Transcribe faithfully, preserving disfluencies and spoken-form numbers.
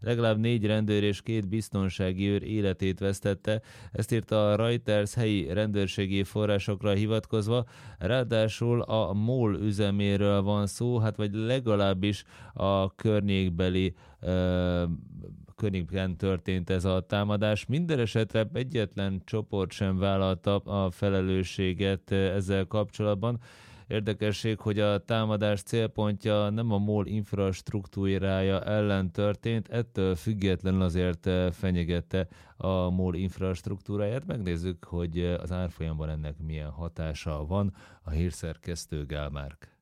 legalább négy rendőr és két biztonsági őr életét vesztette, ezt írta a Reuters helyi rendőrségi forrásokra hivatkozva, ráadásul a MOL üzeméről van szó, hát vagy legalábbis a környékbeli ö, környékben történt ez a támadás. Minden esetre egyetlen csoport sem vállalta a felelősséget ezzel kapcsolatban. Érdekesség, hogy a támadás célpontja nem a MOL infrastruktúrája ellen történt, ettől függetlenül azért fenyegette a MOL infrastruktúráját. Megnézzük, hogy az árfolyamban ennek milyen hatása van. A hírszerkesztő Gál Márk.